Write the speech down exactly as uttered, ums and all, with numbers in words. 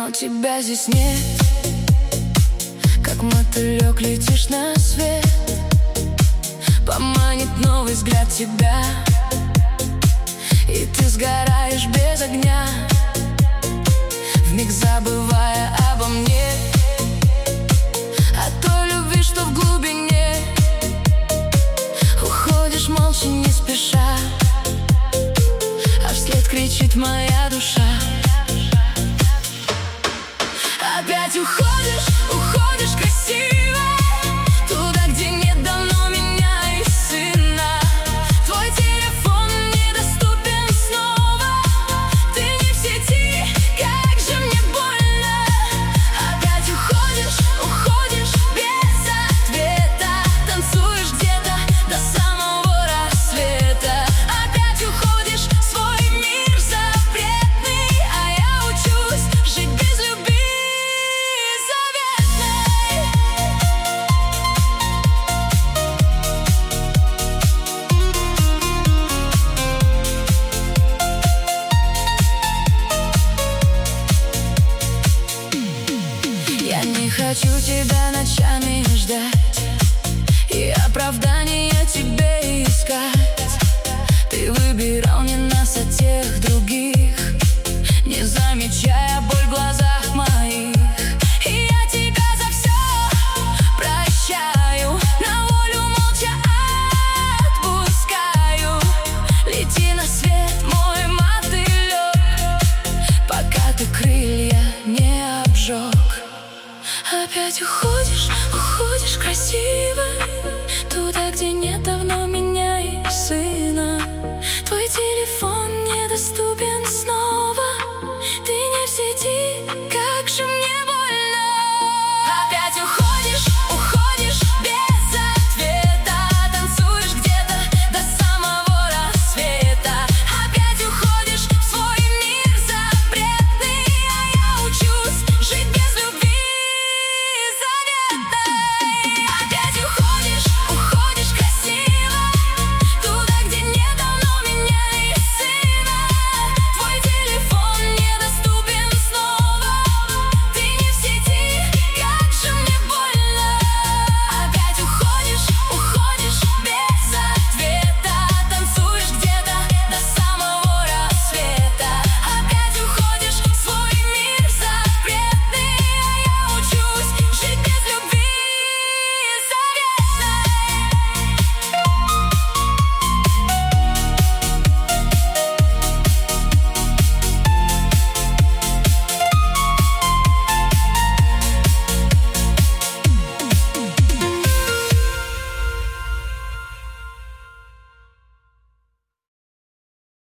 но тебя здесь нет. Как мотылек летишь на свет, поманит новый взгляд тебя, и ты сгораешь без огня, вмиг забывая обо мне, о той любви, что в глубине. Уходишь молча, не спеша, а вслед кричит моя душа. Опять уходишь, уходишь красиво, туда, где нет давно меня и сына. Твой телефон недоступен снова, ты не в сети, как же мне больно. Опять уходишь, уходишь без ответа, танцуешь где-то до самого рассвета. Опять уходишь в свой мир запретный, а я учусь жить без любви. Я не хочу тебя ночами ждать и оправдания тебе искать. Ты выбирал не нас, а тех других, не замечая боль в глазах моих. И я тебя за все прощаю, на волю молча отпускаю. Лети на свет, мой мотылек, пока ты крылья не обжег. Опять уходишь, уходишь красиво, туда, где нет давно меня и сына. Твой телефон недоступен